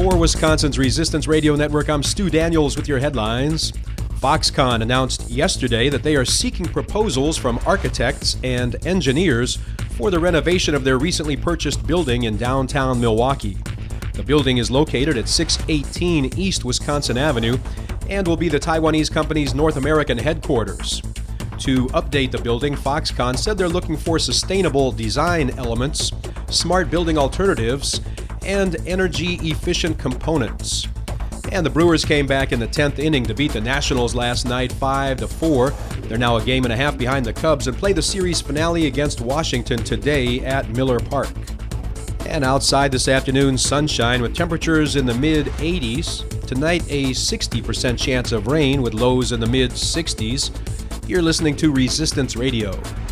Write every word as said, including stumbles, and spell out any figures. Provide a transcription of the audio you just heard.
For Wisconsin's Resistance Radio Network, I'm Stu Daniels with your headlines. Foxconn announced yesterday that they are seeking proposals from architects and engineers for the renovation of their recently purchased building in downtown Milwaukee. The building is located at six eighteen East Wisconsin Avenue and will be the Taiwanese company's North American headquarters. To update the building, Foxconn said they're looking for sustainable design elements, smart building alternatives, and energy-efficient components. And the Brewers came back in the tenth inning to beat the Nationals last night five to four. They're now a game and a half behind the Cubs and play the series finale against Washington today at Miller Park. And outside this afternoon, sunshine with temperatures in the mid eighties. Tonight, a sixty percent chance of rain with lows in the mid sixties. You're listening to Resistance Radio.